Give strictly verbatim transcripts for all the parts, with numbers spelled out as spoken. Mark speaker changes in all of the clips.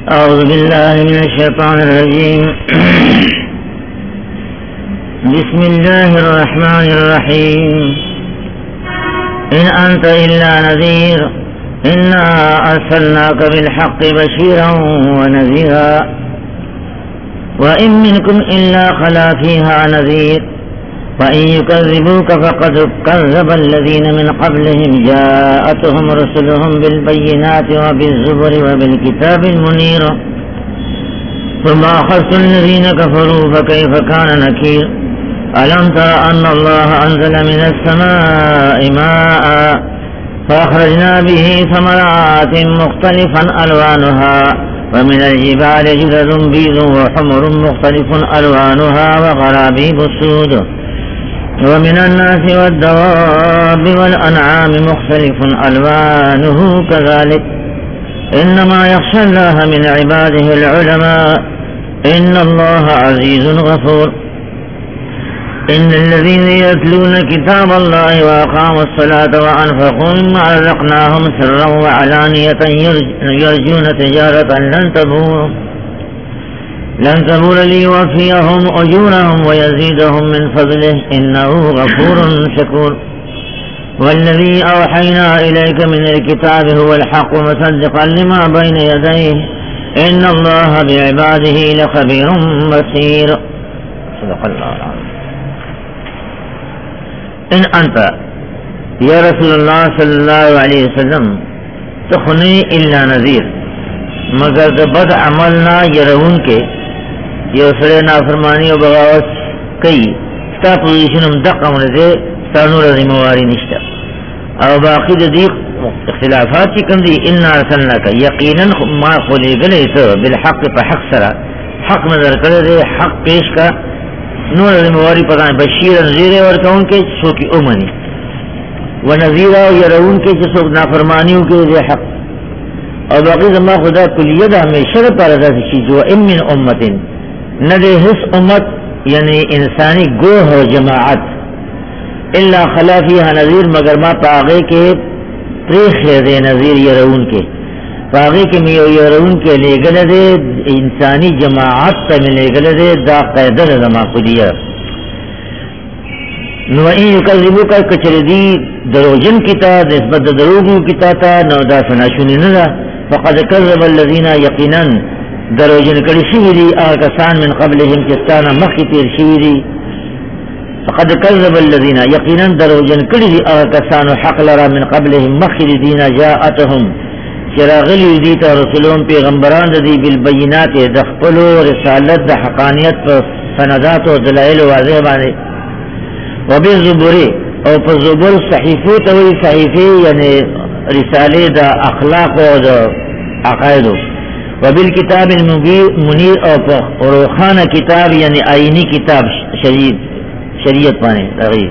Speaker 1: أعوذ بالله من الشيطان الرجيم. بسم الله الرحمن الرحيم. إن أنت إلا نذير إنا أرسلناك بالحق بشيرا ونذيرا وإن منكم إلا خلا فيها نذير وإن يكذبوك فقد كذب الذين من قبلهم جاءتهم رسلهم بالبينات وبالزبر وبالكتاب المنير ثم أخذت الذين كفروا فكيف كان نكير. ألم تر أن الله أنزل من السماء ماء فأخرجنا به ثمرات مختلفا ألوانها ومن الجبال جدد بيض وحمر مختلف ألوانها وغرابيب السود ومن الناس والدواب والأنعام مختلف ألوانه كذلك إنما يخشى الله من عباده العلماء إن الله عزيز غفور. إن الذين يتلون كتاب الله وأقاموا الصلاة وأنفقوا مما رزقناهم سرا وعلانية يرجون تجارة لن تبور لن تبور ليوفيهم أجورهم ويزيدهم من فضله إنه غفور شكور. والذي أوحينا إليك من الكتاب هو الحق مصدقا لما بين يديه إن الله بعباده لخبير بصير. صدق الله العظيم. ان انت یا رسول اللہ صلی اللہ علیہ وسلم تخنی الا نذیر مگر د بد عملنا یرون کے یہ سڑے نافرمانی و بغاوت کئی ستا پوزیشن ام دقم رضے سانور ذمواری نشتا او باقی دیق اختلافات کی کم دی انا رسلنا کا یقینا ما خلی گلے سو بالحق پا حق سرا حق نظر کردے حق پیش کا نور ذمواری پتہ بشیر نذیر اور کون کے سو کی امنی و نذیر یرون کے جسو نافرمانیوں کے ذی حق اور باقی زمان خدا کلیت ہمیشہ پر رضا چیز و ام من امت ندے حس امت یعنی انسانی گوہ و جماعت الا خلا فیہا نذیر مگر ما پاغے کے پریخ دے نذیر یرون کے باغی کے میں یرون کے لے گلے دے انسانی جماعت تا میں لے گلے دے دا قیدر زما قدیہ نوئی یکذبو کا کچر دی دروجن کتا نسبت دروگو کتا تا نو دا سناشونی ندا فقد کذب اللذین یقینا دروجن کری شویدی آکسان من قبلهم چستانا مخی تیر شویدی فقد کذب اللذین یقینا دروجن کری دی آکسان حق لرا من قبلهم مخی دینا جاءتهم چراغلی دیتا رسولون پیغمبران دی بالبینات دخپلو رسالت دا حقانیت پر سندات و دلائل واضح بانے و بالزبری او پر زبر صحیفو توی صحیفی یعنی رسالے دا اخلاق و دا عقائدو و بالکتاب المنیر او پر روخان کتاب یعنی آئینی کتاب شریعت شریعت بانے تغییر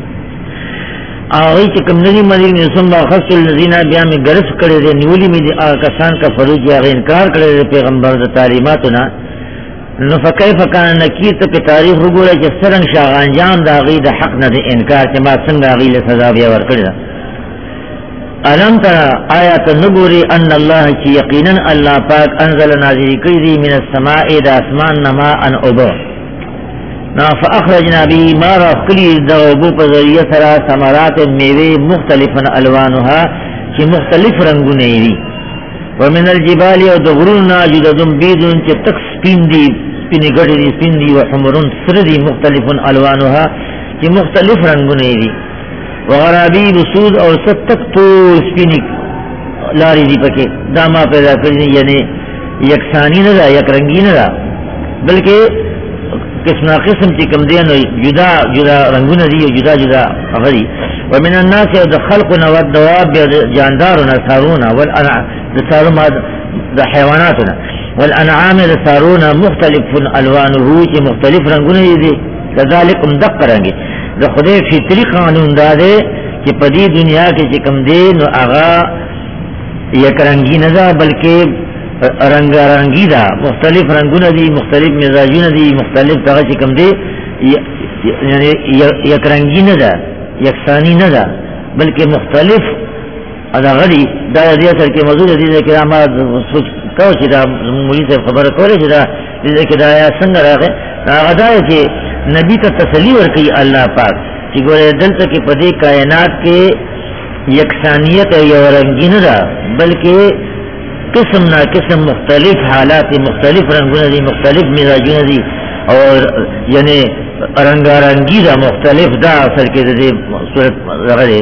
Speaker 1: آغی چکم ندی مدیر نسم با خص اللذین بیا میں گرف کرے دے نیولی میں دی آکسان کا فروج یا انکار کرے دے پیغمبر دا تعلیماتنا نفقی فکان نکیر تا پی تاریخ رگو رہا چی سرنگ شاغ انجام دا آغی دا حق نا دے انکار چی ما سنگ آغی لسزا بیا ورکر دا علم ترا آیات نگوری ان اللہ چی یقینا اللہ پاک انزل نازلی کردی من السمائی دا اسمان نما ان عبو نا فاخرجنا بھی مارا کلی دوبو پر ذریعہ سرا ثمرات میوے مختلفا الوانها چی مختلف رنگو نیوی ومن الجبال و دغروننا جددن بیدن چی تک سپین دی سپین گڑی دی سپین دی و حمرون سردی مختلف الوانها چی مختلف رنگو نیوی وغرابی بسود اور ست تک تو سپین لاری دی پکے داما پیدا کردی یعنی یکسانی ندا یک رنگی ندا بلکہ قسم قسم چی کم دین جدا جدا رنگون دی جدا جدا افری ومن الناس دا خلقنا والدواب جاندارنا سارونا والانعام دا سارونا دا حیواناتنا والانعام دا سارونا مختلف الوانه چی مختلف رنگون دی لذالک مدق رنگی دا خدای فطری قانون دادے چی پدی دنیا کے چی کم دین و آغا یک رنگی ندا بلکہ رنگ رنگی دا مختلف رنگون دی مختلف مزاجون دی مختلف طرح چکم دی یعنی یک رنگی ندا یکسانی ندا بلکہ مختلف ادا غلی دا دې سر کې موضوع دې کې ما سوچ کو چې دا مولوی صاحب خبره کوله چې دا دې کې دا یا څنګه راغی هغه دا چې نبی ته تسلی ورکړي الله پاک چې ګوره دلته کې په دې کائنات کې یکسانیت یو رنگین ده بلکې قسم نا قسم مختلف حالات مختلف رنگونه دي مختلف مزاجونه دي اور یعنی رنگارنگی دا مختلف دا اثر کې دې صورت راغلی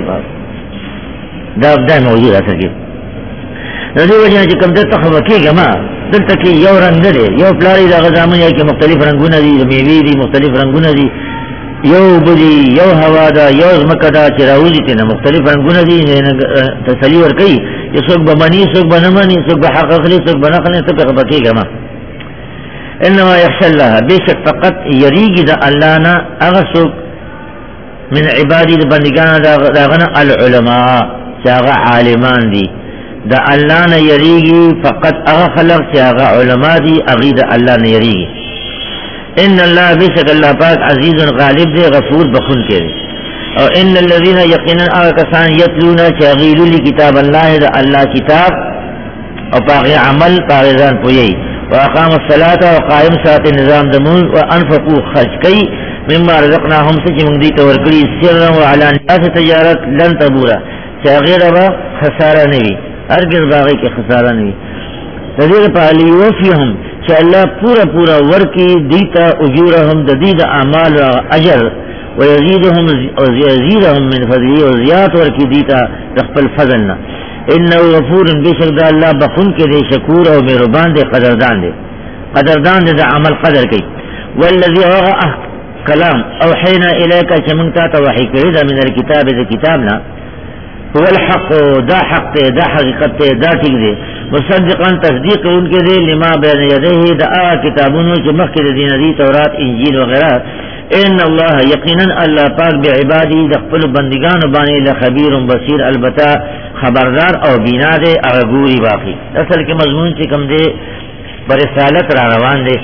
Speaker 1: دا دا موجود اثر کې دې وجه چې کوم د تخو کېږي ما دلته کې یو رنگ دی یو پلاری دا غزامن یا کې مختلف رنگونه دي میوې دي مختلف رنگونه دي یو بلی یو هوا دا یو زمکه دا چې راوځي ته مختلف رنگونه دي تسلی ور کوي چې څوک به مني څوک به نه مني څوک به حق اخلي څوک به نه اخلي څوک به کېږي ما انما يخشى الله بشك فقط يريد دا الله نا اغسوك من عبادي دا بندگان دا غنا العلماء ساغا عالمان دي دا الله نا يريد فقط اغا خلق ساغا علماء دي اغيد الله نا يريد ان الله بشك الله پاک عزيز غالب دي غفور بخون کے دي او ان الذين يقينا اغا کسان يتلونا چاغيلو لكتاب الله دا الله كتاب او پاغي عمل پاغيزان پويي وأقام الصلاة وقائم سات نظام دمون وأنفقوا خشكي مما رزقناهم سجم دي توركلي سرا وعلى الناس تجارت لن تبورا شاغير با خسارة نبي ارگز باغي کے خسارة نبي تذير پالی وفيهم شاء الله پورا پورا ورکی دیتا اجورهم ددید اعمال اجر ويزيدهم ويزيدهم من فضله وزيات ورکی دیتا تخبل فضلنا انه غفور بشک دا اللہ بخون کے دے شکور او مہربان دے قدردان دے قدردان دے دا عمل قدر کی والذی اوغا کلام اوحینا الیکا چمنگتا تا وحی کردا من الكتاب دا کتابنا هو الحق دا حق دے دا حقیقت دے دا ٹھیک دے مصدقا تصدیق ان کے دے لما بین یدیہ دا آ کتابونو چمخ کے دین دی تورات انجیل وغیرہ ان اللہ یقینا اللہ پاک بعبادی دخل بندگان بانی لخبیر بصیر البتہ خبردار او بینا دے اغگوری باقی اصل کے مضمون چکم دے برسالت را روان دے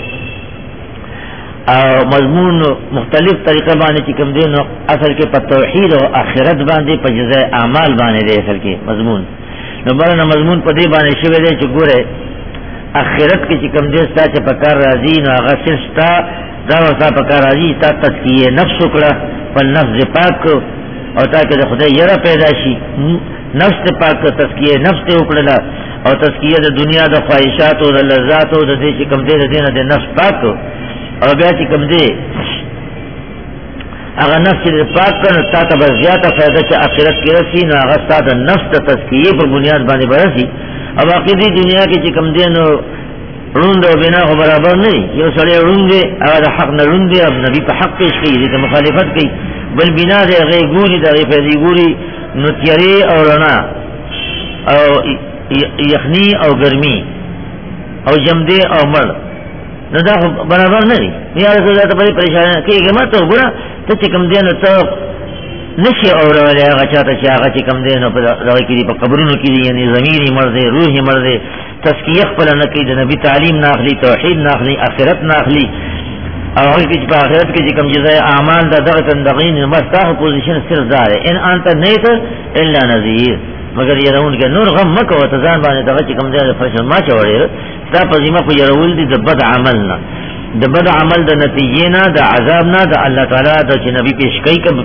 Speaker 1: او مضمون مختلف طریقہ بانے چکم دے نو اصل کے پا توحید و آخرت باندے پا جزائے اعمال بانے دے اصل کے مضمون نو برنا مضمون پا دے بانے شوے دے چکو رہے آخرت کے چکم دے ستا چا پکار رازی نو آغا صرف ستا دعوی ستا پکار رازی ستا تذکیہ نفس اکڑا پا نفس پاک اور تاکہ دا خدا یرا پیدا شی نفس پاک تزکیہ نفس اکڑلا اور تزکیہ دا دنیا دا خواہشات و دا لذات و دا دے چکم دے دا دینا دے نفس پاک اور بیا چکم دے اگر نفس دے پاک کرنا تا تا بس زیادہ فیدہ چا آخرت کی رسی نو اگر ستا دا نفس دا تزکیہ پر بنیاد بانے برسی اب عقیدی دنیا کی چکم دے نو روند و بنا کو برابر نہیں یہ سڑے روند دے اگر دا حق نہ روند دے اب نبی پا حق پیش کی دیتا مخالفت کی بل بنا دے غی گوری دا غی فیدی گوری نتیری او رنا او یخنی او گرمی او جمدے او مر نو دا برابر نہیں یا رسول اللہ تا بڑی پریشان ہے کہ ما تو برا تا چکم دینو تا نشی اور ولی آغا چاہتا چی آغا چکم دینو پا داغی کی دی پا قبرونو کی دی یعنی ضمیری مردے روحی مردے تسکیخ پلا نکی دا نبی تعلیم ناخلی توحید ناخلی آخرت ناخلی اور کچھ پا آخرت کی کم جزائے اعمال دا دغتن دغین مستاق پوزیشن صرف دار ہے ان آنتا نیتا الا نظیر مگر یہ رون کے نور غم مکہ و تزان بانے دغت چکم دے فرشن ما چوڑے تا پزیمہ کو یہ رول دی دا بد عملنا دا بد عمل دا نتیجینا دا عذابنا دا اللہ تعالی دا چی نبی پیش کئی کب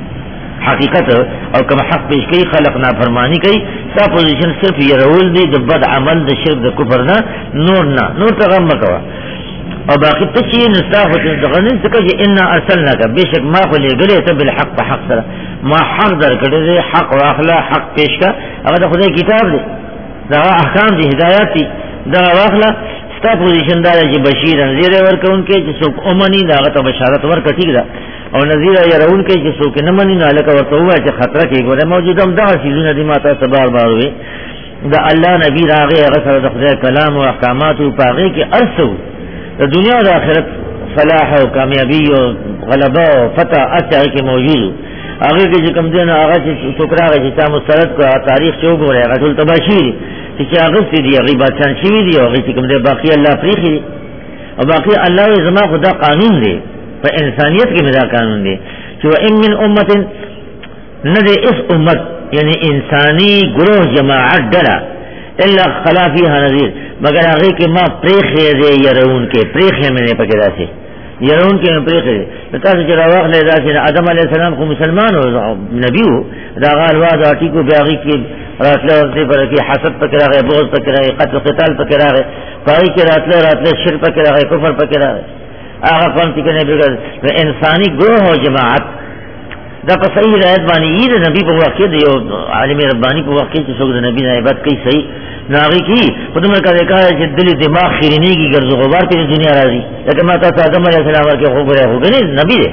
Speaker 1: حقیقت اور کم حق پیش کئی خلقنا فرمانی کئی تا پوزیشن صرف یہ رول دی دا بد عمل دا شرک دا کفرنا نورنا نور تا غم مکہ اور باقی تچی نستاف غنین سکا جی انا ارسلنا کا بے شک ما خلی گلے تا بالحق پا حق سر ما حق در کردے دے حق و اخلا حق پیش کا اگر دا خدا کتاب دے دا احکام دی ہدایات دی دا واخلا ستا پوزیشن دا جی بشیر نظیر ورکا ان کے جی سوک امنی دا غطا بشارت ورکا ٹھیک دا اور نظیر یرا ان کے جی سوک نمانی نا لکا ورکا ہوا جی خطرہ کی گوڑے موجود ہم دا سیزون دی ماتا سبار بار ہوئے دا اللہ نبی راغے اغسر دا خدا کلام و احکامات و پاغے کے ارسو دنیا و آخرت فلاح و کامیابی و غلبہ و فتح اچھا کے موجود آگے کے جو کم دینا آگا سے ٹکرا گا جیسا مسترد کو تاریخ چوک ہو رہے گا ٹھول تباشیر کہ آگے سے دی اگلی بادشاہ شیوی دی آگے سے کم دے باقی اللہ فریقی دی اور باقی اللہ و زمان خدا قانون دے پر انسانیت کے مدار قانون دے کہ وہ ام من امت نہ دے اس امت یعنی انسانی گروہ جماعت ڈرا الا خلافیہ نذیر مگر آگے کہ ماں پریخے دے یرون کے پریخے میں نے پکڑا سے یرون کے میں پریخے دے بتا سے چلا واقع لے دا سے آدم علیہ السلام کو مسلمان ہو نبی ہو دا غالوا دا آٹی کو بیاغی کی راتلے وقتی پر کی حسد پکڑا گئے بغض پکڑا گئے قتل قتال پکڑا گئے پاگی کے راتلے راتلے شر پکڑا گئے کفر پکڑا گئے آغا قوم تکنے بگر انسانی گروہ و جماعت دا پا صحیح رایت بانی یہ دا نبی پا واقع دیو عالم ربانی پا واقع چی سوک دا نبی نائبات کئی صحیح ناغی کی خودم کا دیکھا ہے کہ دل دماغ خیرنی کی گرز و غبار پی دنیا راضی لیکن ماتا تا آدم علیہ السلام کے خوب رہے خوب نہیں نبی دے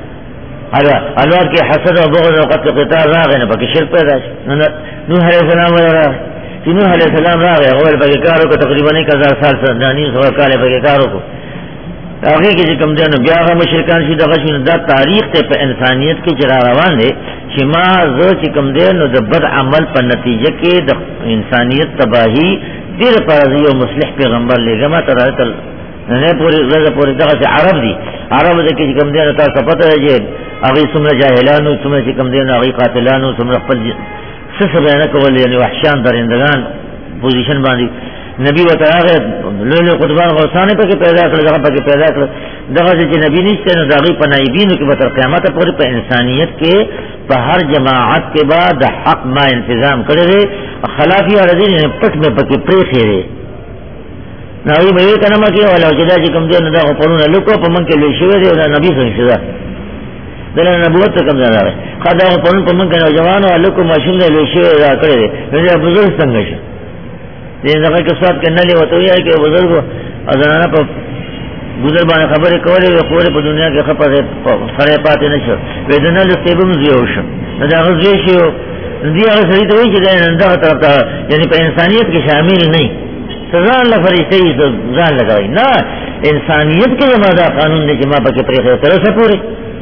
Speaker 1: الوار کے حسد و بغض و قتل قتال راغے نا پاکی شرک پیدا نوح علیہ السلام وغیرہ نوح علیہ السلام راغے غوال پاکی کارو کو تقریباً ایک ہزار سال سے نانی سوا کالے پاکی کارو کو آگے کی جی کم دے نو بیاغا مشرکان شید غشمین دا تاریخ تے پہ انسانیت کی چرا روان دے چی ما زو چی کم دے نو دا بد عمل پا نتیجہ کے دا انسانیت تباہی دیر پارزی و مصلح پیغمبر لے گا ما ترہ تل ننے پوری غزہ پوری دقا سے عرب دی عرب دے کی جی کم دے نو تا سپتا ہے جی آگی سمر جاہلانو سمر چی کم دے نو آگی قاتلانو سمر پل سس بینکو ولی یعنی وحشان درندگان پوزیشن باندی نبی وطا آگے لولو قطبان غرسانے پا کے پیدا کرے دغا پا کے پیدا کرے دغا سے چی نبی نیستے نو داغی پا نائبینو کی بطر قیامت پوری پا انسانیت کے پا ہر جماعت کے بعد حق ما انتظام کرے رے خلافی عرضی نے پٹ میں پا کے پریخے رے ناوی بھئی کنما کیا والا جدا جی کم دے نو داغا پرونا لکو پا من کے لئے شوئے دے ولا نبی سن شدا دلنا نبوت تا کم دے رہے خواہ داغا پرون پا من کے نوجوانو لکو ماشون دے لئے شوئے دا کرے دے نو بزرگ سنگشا دین دغه کې سات کې نلی وته وی چې بزرګ ازنانه په بزرګ باندې خبرې کولې او خوري په دنیا کې خپره سره پاتې نشو ودنه له سیبم زیو شو دا غزي شو دې هغه سړي ته وی چې دا طرف ته یعنی په انسانیت کې شامل نه سزا الله فرشتي ځان لګوي نه انسانیت کې زموږ قانون دې چې ما پکې پرې سره سپوري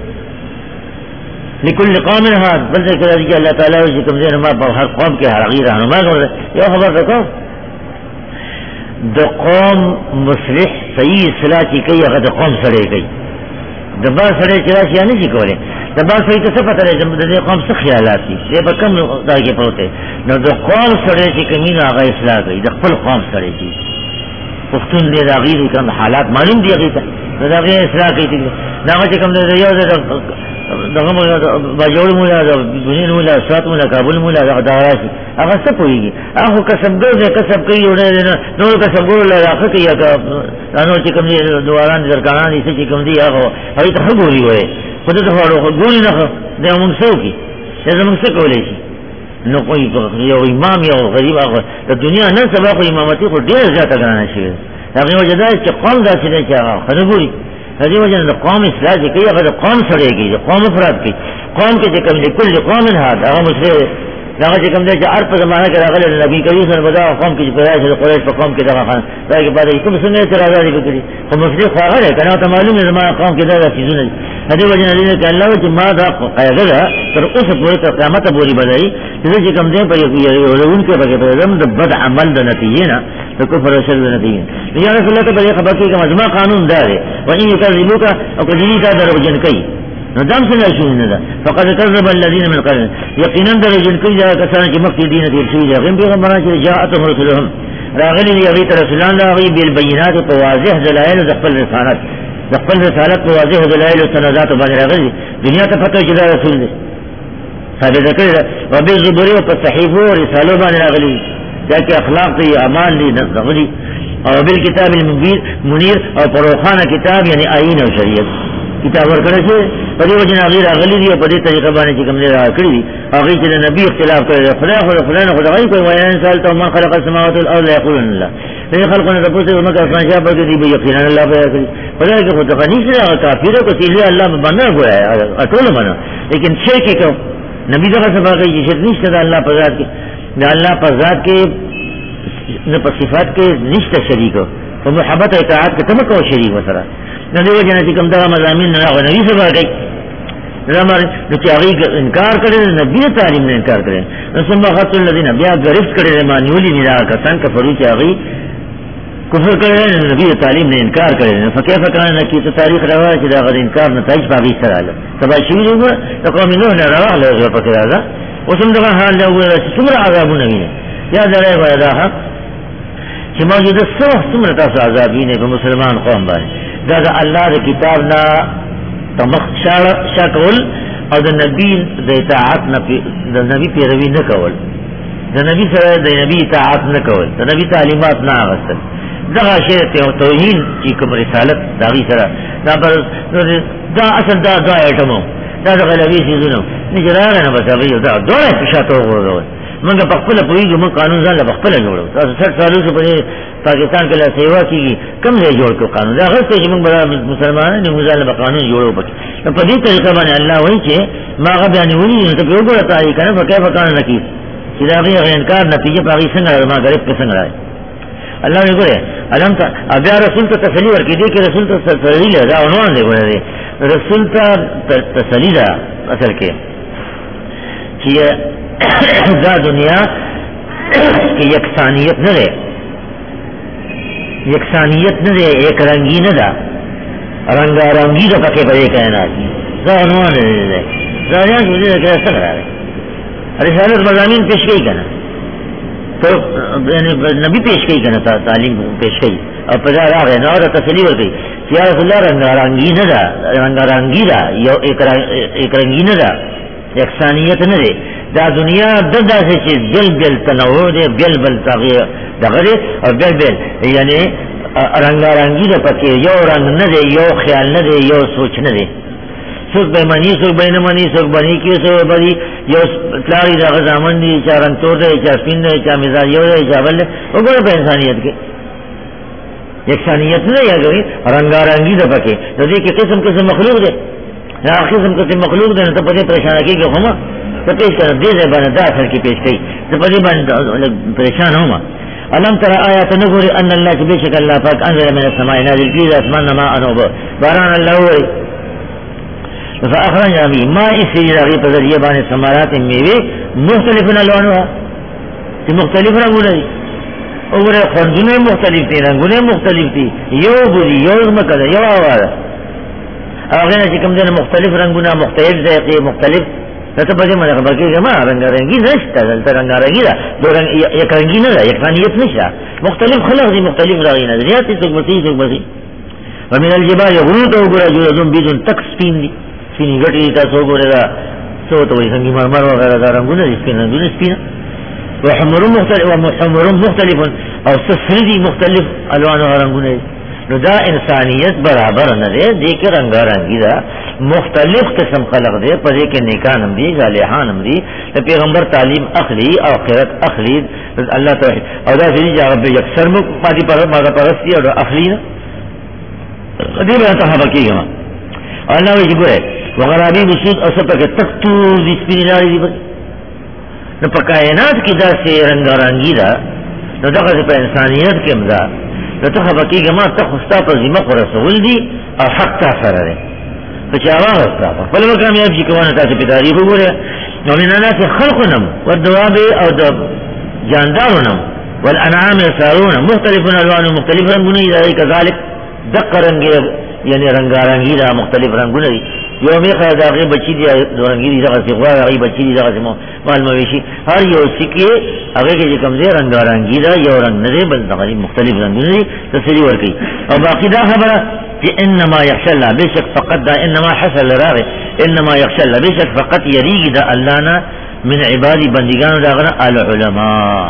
Speaker 1: لكل قوم هاد بل ذکر الله تعالی چې کوم ځای ما په هر قوم کې هر غیر رهنما کوي یو خبر وکړه دا قوم مصلح صحیح اصلاح کی کئی اگر دا قوم سڑے گئی دا با سڑے چراش یا نہیں جی کولے دا با سڑے تو سب پتہ رہے دا قوم سے خیالات کی یہ با کم دا کے پروتے نو دا قوم سڑے چی کمین آغا اصلاح گئی دا قل قوم سڑے چی پختون دے دا غیر کم حالات معلوم دی اگیتا دا غیر اصلاح کی تھی نا چی کم دے دا یو دا دغه مولا باجوړ مولا د بنین مولا سات مولا کابل مولا دغه داراشي هغه څه پويږي هغه کسبګر دې کسب کوي وړه نو کسبګر لا راخه کوي هغه نو چې کوم دي دواران درکانان دي چې کوم دي هغه هغه ته ګوري وای په دې ته ګوري نه دا موږ څه کوي دا موږ څه کولای شي نو کوئی یو امام یو غریب هغه د دنیا نن سبا خو امامتي خو ډیر زیاته ګرانه شي هغه وجدا چې قوم داسې نه چې هغه خنګوري هذه وجه قوم اسلام کی اگر قوم سڑے گی قوم افراد کی قوم کے جکم لکل قوم هذا هغه مسله دغه چې کوم دی چې ارپ زمانہ کې راغلی نبی کریم صلی الله علیه وسلم قوم کې پیدایش د قریش په قوم کې دغه خان دغه بعد یې کوم څنګه چې راغلی وکړي خو مسله خاغه کنه ته معلومه زمانہ قوم کې دغه چیزونه هدي وجه نه دي چې الله چې ما دا قاعده تر اوسه پورې تر قیامت پورې بدایي چې کوم دی په یو ورون کې به په زم د بد عمل د نتیجې نه د کفر او شر د نتیجې یا رسول الله ته په خبر کې کوم ازما قانون دار و ان یکذبوک او کدی تا دروژن کوي ندم سے نشون ندا فقد كذب الذين من قبل يقينا درجن كل جاء كسان کی مقصد دین دیر شوی غم پیغمبران چې جاءتهم رسلهم راغلی دی ابي رسولان راغی بالبينات واضح دلائل ذقل رسالت ذقل رسالت واضح دلائل سندات باندې راغلی دنیا ته پته چې دا رسول دی ثابت کړی او به زبر او صحیفه او رسالو باندې راغلی دا کې اخلاق دی اعمال دی راغلی او بالکتاب المبین منیر او پروخانه کتاب یعنی آئین او شریعت کتاب ورکړی شي په دې وجه نه غیر اغلی دی په دې طریقه باندې چې کوم نه راکړي هغه چې نبی اختلاف کړی خدای خو خدای نه خدای کوي وایي ان سالته ما خلق السماوات والارض يقولون الله دې خلقونه د پوسه مکه افغان شاه په دې به یقینا الله پیدا کړی خدای کې خو ځکه نشي کافر کو چې الله باندې ګویا اټول منه لیکن شي کې کو نبی دغه سبا کوي چې نشته د الله په ذات کې د الله په ذات کې نه په صفات کې نشته شریک او محبت اطاعت کې تم کو شریک وسره نو دیو جنا چې کوم دا مضامین نه غو نبی سبا کوي زمار د چاغي انکار کړي نبی تعلیم نه انکار کړي نو ثم خط الذين بیا غرفت کړي مانیولی نه کسان کفرو چاغي کفر کړي نبی تعلیم نه انکار کړي فکیف کان کی تاریخ روا چې دا غو انکار نتایج باغی سره اله سبا شي نو قوم نو نه راغله په کړه وسم دغه حال له وره څومره عذابونه وي یا درې وای دا حق چې موجوده څو څومره تاسو عذابینه په مسلمان قوم باندې دا د الله د کتاب نه تمخ شکل او د نبی د اطاعت نه د نبی پیروي نه کول د نبی سره د نبی اطاعت نه کول د نبی تعلیمات نه اغوستل دغه شی ته توهین چې کوم رسالت داغي سره دا پر دا اصل دا دا ایټمو دا د غلبي سيزونو نجرانه نه بسوي دا دوه پښاتو وګورئ موږ په خپل پوریږو موږ قانون ځان له خپل جوړو تاسو څلور سالو په پاکستان کې لا سیوا کیږي کم ځای جوړ کو قانون دا غوښته چې موږ مسلمانانو نه موږ له قانون جوړو پکې په دې طریقه باندې الله وایي چې ما غو بیان ونی ته په وګوره تاسو کنه په کیف کار نه کی چې دا غي انکار نتیجه پاغي څنګه ما غریب په څنګه راځي الله یې ګوره علم ته بیا رسول ته تسلی ورکړي دي چې رسول ته تسلی دا عنوان دی ګوره رسول ته تسلی دا اصل کې چې دا دنیا کی یکسانیت نہ رہے یکسانیت نہ رہے ایک رنگی نہ دا رنگا رنگی دا پکے پر ایک کائنات دا عنوان ہے زاریان جو دے کیسا کرا رہے رسالت مضامین پیش گئی کنا تو نبی پیش گئی کنا تعلیم پیش گئی اور پجا راہ ہے نہ تسلی ہو گئی یا رسول اللہ رنگا رنگی نہ دا رنگا رنگی دا ایک رنگی نہ دا یکسانیت نہ رہے دا دنیا ددا سے چیز بل بل تنوع دے بل بل تغیر دغرے اور بل بل یعنی رنگا رنگی دا پکے یو رنگ نہ دے یو خیال نہ دے یو سوچ نہ دے سوک بے منی سوک بے نمانی سوک بنی کیوں سو بری یو تلاری دا غزامن دی چا رنگ توڑ دے چا سپین دے چا مزاج یو دے چا بل دے وہ گوڑا پہ انسانیت کے یکسانیت نہ یا گئی رنگا رنگی دا پکے تو دے کہ قسم قسم مخلوق دے یا قسم قسم مخلوق دے تو پتے پریشان کی کہ ہما تو پیش کر دے دے بنا دا اثر کی پیش کئی تو پتے بنا پریشان ہما علم ترى آیات نگوری ان اللہ کی بے شک اللہ پاک انزل من السماء نازل کی اسمان ما انوب باران اللہ ہوئی فاخرج ابھی ما اسی راغی پر ذریعہ بان ثمرات میوے مختلف الوانها کہ مختلف رنگوں دی اور خوندنے مختلف تھی رنگوں مختلف تھی یو بری یو مکد یو آواز اگر چې کوم دین مختلف رنگونه مختلف ذائقه مختلف ته په دې باندې خبر کې جمع رنگ رنگي نشته دلته رنگ رنگي دا رنگ یک رنگي نه یک فانیت نشه مختلف خلق دي مختلف رنگي نه ذات څوک مسیح څوک مسیح ومن الجبال غروت وغرا جوزم بيدون تک سپین دي سپین غټي تاسو وګورئ سو ته وي څنګه مرمر وغیرہ دا رنگونه دي سپین رنگونه سپین وحمر مختلف ومحمر مختلف او سفردي مختلف الوان رنگونه نو دا انسانیت برابر نہ دے دے کے رنگا رنگی دا مختلف قسم خلق دے پدے کے نیکانم دی صالحانم دی پیغمبر تعلیم اخلی آخرت اخلی اللہ توحید اور دا فری جا رب یکسر مک مادی پر مادہ پرستی اور اخلی نا دی بنا تحبا کی گا اللہ وجہ گوئے وغرابی بسود اور سب پاکے تک تو دی سپینی ناری دی پر نو پا کائنات کی دا سے رنگا رنگی دا نو دا قصد پا انسانیت کے مزا تو خبکی گما تخستا پر ذمہ کو رسول دی اور حق تا سر رہے تو چاہوا ہوتا تھا پل وہ کامیاب جی کوانا تا سے پتاری ہو گو رہے ومن الناس خلقنم والدواب او جاندارنم والانعام سارون مختلف الوان مختلف رنگون ذالک ذالک دق رنگ یعنی رنگا رنگی دا مختلف رنگون دی یومی خیر داغی بچی دی دو رنگی دی داغی سیخوار داغی بچی دی داغی مال مویشی ہر یو سکی اگر کہ کم دے رنگا رنگی دا یو رنگ ندے بل داغی مختلف رنگون دی تسلی ورکی اور باقی دا خبرہ کہ انما یخشى اللہ بے شک فقط دا انما حسل راغی انما یخشى اللہ بے شک فقط یریگی دا اللہ نا من عبادی بندگان داغنا العلماء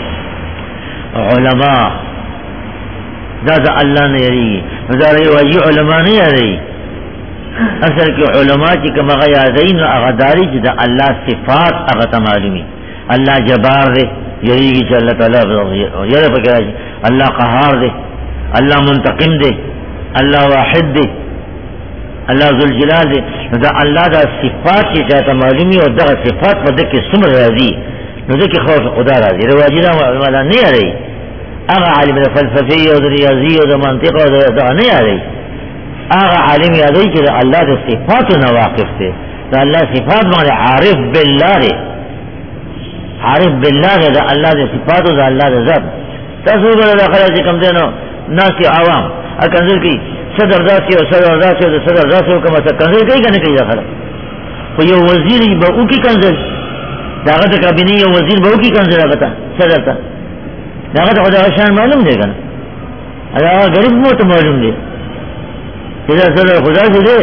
Speaker 1: علماء دا دا اللہ نے یریگی دا رہی علماء نہیں یریگی اصل کی علماء کی کم اغا یادین اغداری جی دا اللہ صفات اغتا معلومی اللہ جبار دے یریگی چا اللہ تعالیٰ یرے پا کیا جی اللہ قہار دے اللہ منتقم دے اللہ واحد دے اللہ ذوالجلال دے دا اللہ دا صفات کی چاہتا معلومی اور دا صفات پر دکی سمر رازی نو دکی خوف خدا رازی رواجی دا والا نہیں آ رہی اغا عالم دا فلسفی و دا ریاضی و دا منطق و دا نہیں آ رہی آغا عالم یادوی کہ اللہ دے صفات نواقف دے دا اللہ صفات مانے عارف باللہ دے عارف باللہ دے دا اللہ دے صفات دا اللہ دے ذات تاسو بلا دا خلاصی کم دینو ناسی عوام اکنزل کی صدر داسی و صدر داسی و صدر داسی و کم اتا کنزل کئی کنی کئی دا خلاص و یو وزیری با او کی کنزل داغت کابینی یا وزیر بہو کی کون سے رکھتا صدر تھا داغت خدا شان معلوم دے گا نا غریب مو تو معلوم دے صدر صدر خدا سے دے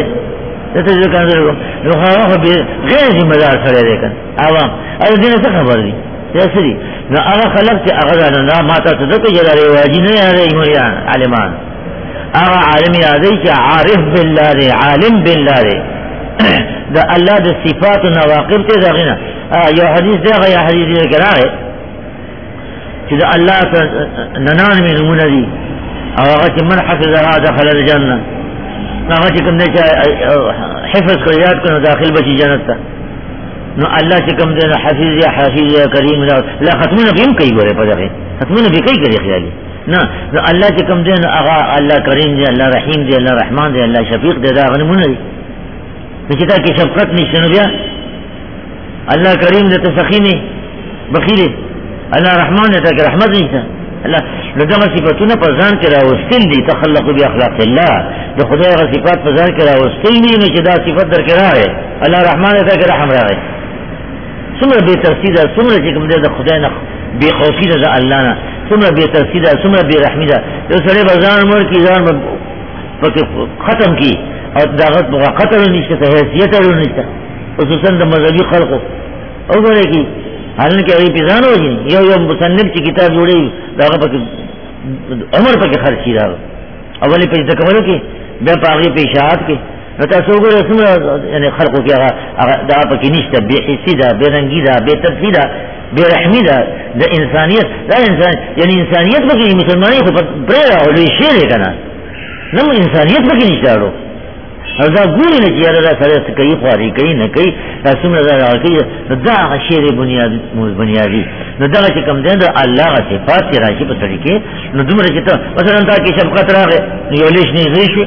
Speaker 1: غیر ذمہ دار کھڑے دے کر عوام ارے دن سے خبر دی جیسے نہ اگر خلق سے اگر نہ ماتا تو کہ جرا رواجی نہیں آ رہی ہوں یا عالمان اگر عالم یاد ہے کہ عارف باللہ رے عالم باللہ رے دا اللہ دا صفات و نواقب تے داغینا یا حدیث دے گا یا حدیث دے کرا ہے کہ دا اللہ کا ننان میں نمونہ دی اگر کہ من حفظها دخل الجنہ نہ چکم دے حفظ کر یاد کو داخل بچی جنت تا نو اللہ چکم دے حفیظ یا حفیظ یا کریم لا ختمون بیم کئی گورے پدغے ختمون بھی کئی کری خیالی نا نو اللہ چکم دے اغا اللہ کریم دے اللہ رحیم دے اللہ رحمان دے اللہ شفیق دے دا غنمون دی نچتا کی شفقت نشتنو بیا اللہ کریم دے تسخینے بخیلے اللہ رحمان دے تاکہ رحمت نشتا اللہ لدغ صفتون پرزان کرا وستل دی تخلق بی اخلاق اللہ دا خدا اغا صفات پرزان کرا وستل دی میں چدا صفت در کرا ہے اللہ رحمان دے تاکہ رحم را ہے سمر بے ترسیدہ سمر چکم دے دا خدا نا بے خوفیدہ دا اللہ نا سمر بے ترسیدہ سمر بے رحمیدہ جو سرے بزان مر کی زان ختم کی اور داغت بغا قتل نشتا تا حیثیت رو نشتا خصوصاً دا مذہبی خلقو او بڑے کی حالن کے اگئی پیزان ہو جی یو یو مصنف چی کتاب جوڑی داغا پاکی عمر پاکی خرچی داغا اولی پیش دکملو کی بے پاگی پیشاعت کی نتا سوگو رسول یعنی خلقو کی دا پاکی نشتا بے حسی دا بے رنگی دا بے ترسی دا بے رحمی دا دا انسانیت دا انسان یعنی انسانیت پاکی مسلمانی خود پریرا علوی شیر ہے کنا نم انسانیت پاکی نشتا رو اور دا گوری نچی یاد دا سرست کئی خواری کئی نکی دا سمر دا دا کئی دا شیر بنیادی نو دا چکم دین دا اللہ کا صفات سی راشی پر طریقے نو دمرا چتا مثلا تاکی شفقت راگے یولیش نیزیشی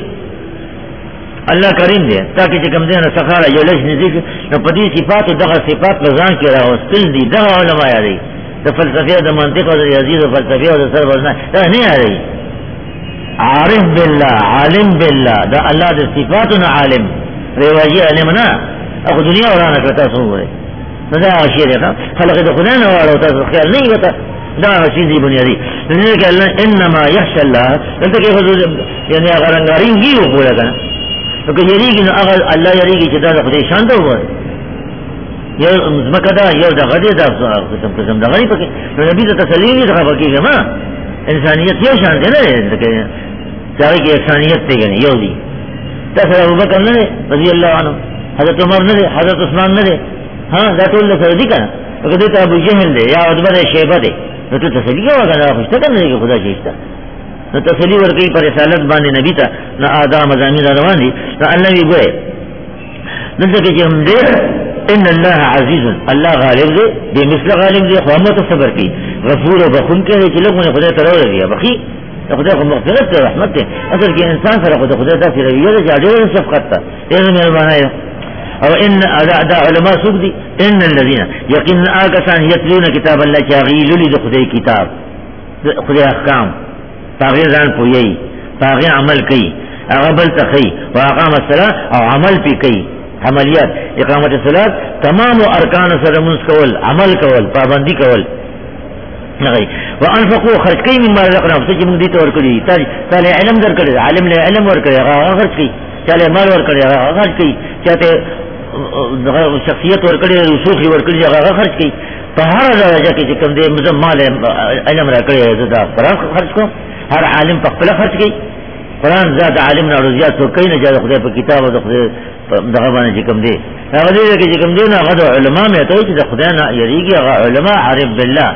Speaker 1: اللہ کریم دے تاکی چکم دین سخارا یولیش نیزیشی نو پدی صفات و دا صفات لزان کی راہو ستل دی دا علماء آ رہی دا فلسفیہ دا منطق و دا عزیز و فلسفیہ و دا سر وزنا دا نہیں آ رہی عارف باللہ عالم باللہ دا اللہ دا صفاتنا عالم رواجی علم نا اخو دنیا ورانا کرتا سو گرے دا عشیر ہے خلق دا خدا نوارا ہوتا خیال نہیں ہوتا دا عشیزی بنیادی دنیا کہ اللہ انما یحش اللہ لنتا کہ حضور یعنی اگر انگارین گی ہو پورا کنا کیونکہ یریگی اگر اللہ یریگی چتا دا خدا شانتا ہوا ہے یا مکدا یا دا غدی دا قسم قسم دا غنی پکی نبی دا تسلیم دا پکی گا ما انسانیت یو شانتے نا چاہے کہ انسانیت تے گنے یو دی تسر ابو بکر نہ رضی اللہ عنہ حضرت عمر نہ حضرت عثمان نہ ہاں ذات اللہ سر دی کنا تو کہتے ابو جہل دے یا عتبہ دے شیبہ دے تو تو تسلی کیا ہوگا نہ خوشتا کرنے کہ خدا چیزتا نہ تسلی ورکی پر رسالت باندے نبی تا نہ آدھا مضامین روان دی نہ اللہ بھی گوئے نہ کہ ہم دے ان اللہ عزیز اللہ غالب دے بے مثل غالب دے خامت صبر کی غفور و بخون کے ہے کہ لوگوں نے خدا ترور دیا بخی خدا کو مغفرت تے رحمت تے اصل کہ انسان سره خدا خدا ته رویہ دے جاڑے شفقت تا یہ مہربانی ہے اور ان ادا علماء سوق دی ان الذين يقين اكثر يتلون كتاب الله شاغيل لخدای کتاب خدای احکام تاغیر ځان پوي تاغیر عمل کوي اغبل تخي واقام الصلاه او عمل پی کوي عملیات اقامت الصلاه تمام ارکان سره منس کول عمل کول پابندی کول نغی وانفقوا خرج کئی مما رزقناهم سچ من دیت ور کړي تعالی علم در کړي عالم له علم ور کړي هغه خرج کړي تعالی مال ور کړي هغه خرج کړي چاته شخصیت ور کړي رسوخ ور کړي هغه خرج کړي په هر درجه کې کوم دې مزمال علم را کړي دا قرآن خرج کو هر عالم په خپل خرج کړي قرآن زاد عالم نه رضیات تو کین جا خدای په کتاب او خدای دغه باندې کوم دې هغه دې کې کوم دې نه هغه علماء مې ته چې خدای نه یریږي هغه علماء عارف بالله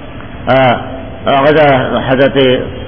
Speaker 1: غدا حضرت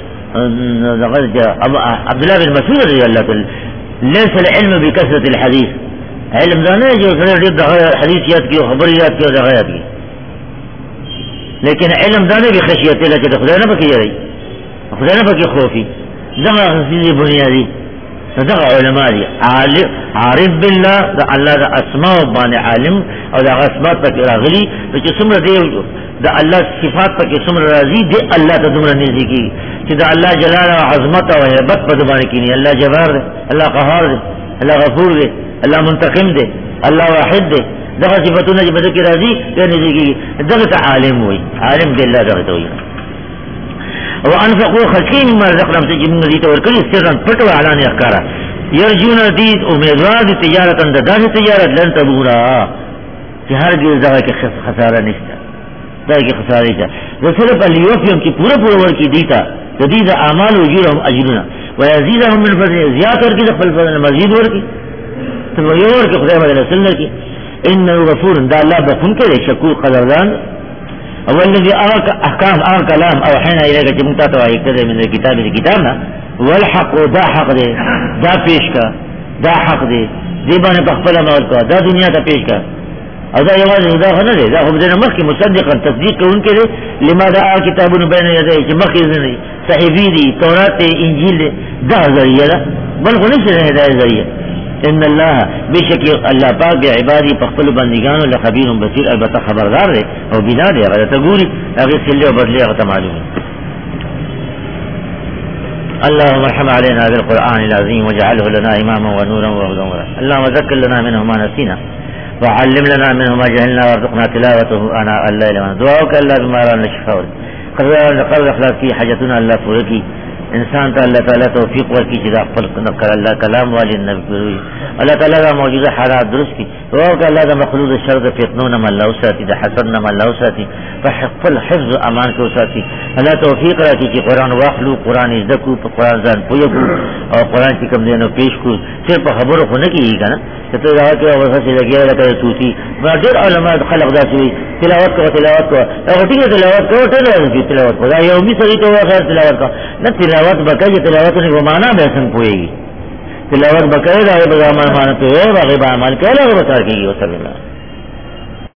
Speaker 1: عبد الله بن مسعود رضی اللہ عنہ ليس العلم بكثرة الحديث علم دانے جو حدیث یاد کی خبر یاد کی اور یاد کی لیکن علم دانے بھی خشیت اللہ کہ خدا نہ بکی رہی خدا نہ بکی خوفی دغا خصیصی بنیادی دغا علماء دی عارف باللہ دا اللہ دا اسماء بان عالم اور دا اسماء تک راغلی تو سمر دے دا اللہ صفات پر کہ سمر راضی دے اللہ تا دمرا نیزی کی کہ دا اللہ جلال و عظمت و حیبت پر دبانے کی نہیں اللہ جبار دے اللہ قہار دے اللہ غفور دے اللہ منتقم دے اللہ واحد دے دغه صفاتونه چې بده کې راځي ته نه دي دغه عالم وي عالم بالله دغه وي وانفقوا خشين ما رزقناهم تجمع دي تو ورکړي سرن پټو اعلان ښکارا يرجون دي امیدوار دي تجارت اند دغه تجارت لن تبورا چې هرګز دغه کې خساره نشته دغه کې خساره نشته رسول په لیوفیم کې پوره پوره ورکی دیتا د دې د اعمال او اجرهم اجرنا ويزيدهم من فضل زیات ورکی د خپل فضل مزید ورکی ته یو ورکی خدای باندې رسول کی انه غفور دا الله بكون كده شكور قدردان اول الذي ارك احكام ار كلام او حين الى جمتا توای کده من الكتاب الكتابنا والحق دا حق دے دا پیش کا دا حق دے دیبان بخفل موت کا دا دنیا تا پیش کا او دا یواز دا خنا دے دا خبزنا مخی مصدقا تصدیق ان کے دے لما دا آر کتابون بین یدے چی مخی زنی صحیفی دی تورات انجیل دے دا ذریعہ دا بل خنش رہے دا ذریعہ ان اللہ بے شکی اللہ پاک بے عبادی پخفل بندگانو لخبیر بصیر البتہ خبردار دے او بنا دے غلطہ گوری اگر سلے و بدلے اغتا معلوم اللهم ارحم علينا بالقرآن العظيم واجعله لنا إماما ونورا وهدى ورحمة اللهم ذكر لنا منه ما نسينا وعلم لنا منه ما جهلنا وارزقنا تلاوته آناء الليل والنهار دعاؤك الله بما رانا الشفاء قرر اخلاق کی حاجتنا اللہ پورے کی انسان تا اللہ تعالیٰ توفیق ورکی جدا خلق نکر اللہ کلام والی نبی کروی اللہ تعالیٰ دا موجودہ حالات درست کی دعاؤ کہ اللہ دا مخلوط شر دا فتنون ما اللہ ساتی دا حسن ما اللہ ساتی فحفل حفظ امان کو ساتی اللہ توفیق راکی کی قرآن واخلو قرآن ازدکو پا قرآن زان پویگو اور قرآن کی کم دینو پیش کو صرف خبرو خو نکی ہی کنا تو دعا کہ وضع سے لگیا لکا توتی دیر علماء خلق دا سوی تلاوت کو تلاوت کو اگر ٹھیک ہے تلاوت کو تلاوت کو تلاوت کو دا یومی سری تو خیر تلاوت کا نہ تلاوت بکای تلاوت نے گمانا بہسن پوئے گی تلاوت بکائے گا بغیر مانا تو ہے باقی با عمل کرے گا بتا کی صلی اللہ